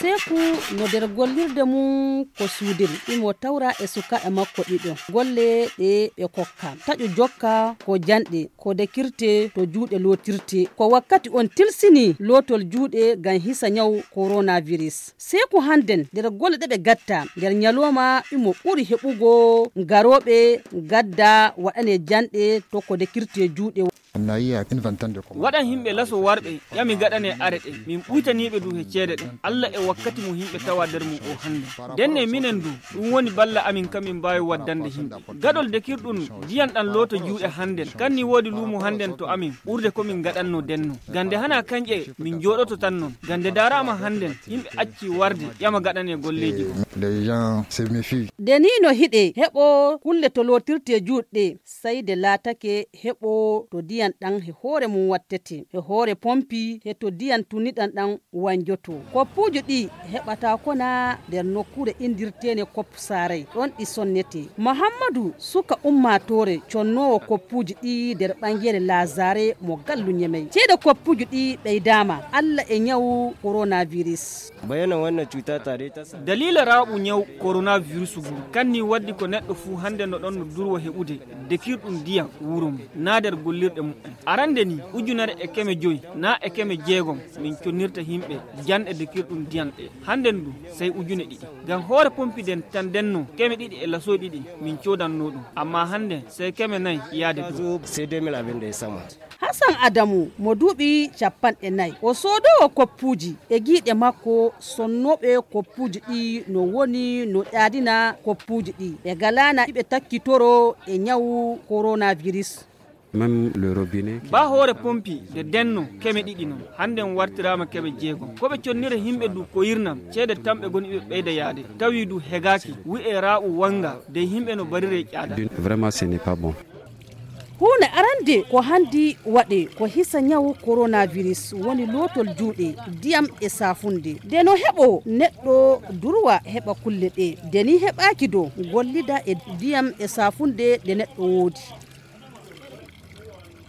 seku no der gollirde mum ko suudir imo tawra e suka e makko ɗiɗo golle ɗe ɓe kokka taƴo jokka ko janɗe ko dekirte to juuɗe lotirte ko wakkati on tilsini lotol juuɗe ngam hisa nyaw coronavirus seku handen der golle ɗe ɓe gatta nder nyaloma imo ɓuri heɓugo garoɓe gadda waɗane janɗe to ko dekirte juuɗe waɗan himɓe laso warɓe yami gaɗane arete min ɓuytaniɓe du he ceede ɗe Allah e wakkati mo himɓe tawa nder mum o hande denne minen du ɗum woni balla amin kamin mbawi waddande himɓe gaɗol dekirɗum jiyan ɗan loto juuɗe handen kanni woodi lumo handen to amin ɓurde komin gaɗanno denno gande hana kanƴe min joɗoto tan non gande darama handen yimɓe acci warde ƴama gaɗane golleji deni no hiɗe heɓo kulle to lotirte juuɗe sayde laatake heɓo to diyan ɗan he hoore mum wattete he hoore pompi he to diyan tuniɗan ɗan wanjoto koppuji ɗi heɓata kona nder nokkure indirtene koppu saray ɗon ɗi sonnete Muhammadu suka ummatore connowo koppuji ɗi nder ɓangere lazare mo gallu nyemey ceede koppuji ɗi ɓeydama Allah e nyawu coronavirus bayanan wannan cuta tare ta dalila raɓu nyaw coronavirus gu kanni waddi ko neɗɗo fu hande no ɗon no durwo heɓude dekirɗum diyan wuro mum na nder gollirɗe mum arande ni ujunere e keme joyi na e keme jeegom min connirta himɓe janɗe dekirɗum diyan ɗe handen du sey ujune ɗiɗi ngam hoore pompiden tan denno keme ɗiɗi e laso ɗiɗi min codanno ɗum amma hande sey keme nayyi yaade du sai 2000 abin da ya sama Hassan Adamu mo duuɓi 40 o soodowo koppuji e giiɗe makko sonnoɓe koppuji ɗi no woni no ƴaadina koppuji ɗi ɓe galana ɓe takkitoro e nyawu coronavirus même le robinet ba hoore pompi de denno keme ɗiɗi non handen wartirama keme jeegom koɓe connira himɓe du ko yirnam ceede tamɓe goni ɓe ɓeyda yaade tawi du hegaki wi'e raɓu wanga de yimɓe no barire ƴaada vraiment ce n'est pas bon hunde arande ko handi waɗe ko hisa nyawu coronavirus woni lotol juuɗe diyam e safunde de no heɓo neɗɗo durwa heɓa kulle ɗe deni heɓaki do gollida e diyam e safunde de neɗɗo woodi